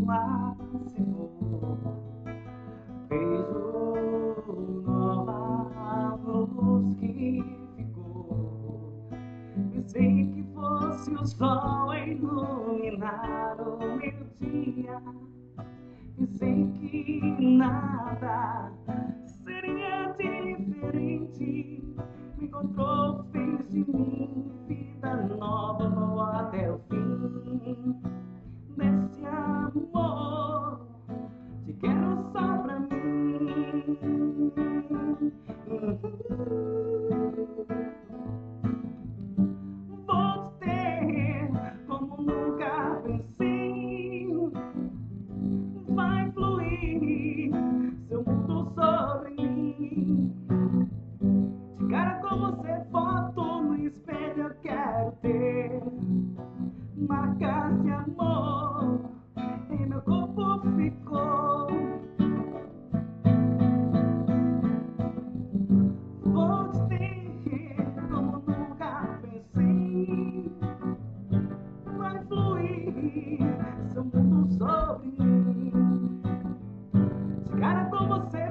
ar se for. Vejo nova luz que ficou. Pensei que fosse o sol a iluminar o meu dia. Pensei que nada seria diferente. Me encontrou, fez de mim vida nova, vou até o fim desse amor. Te quero só pra mim. Vou te ter como nunca pensei. Vai fluir seu mundo sobre mim. De cara com você, foto no espelho eu quero ter. Marcas de amor em meu corpo ficou. Vou te ter como nunca pensei. Vai fluir seu mundo sobre mim. De cara com você,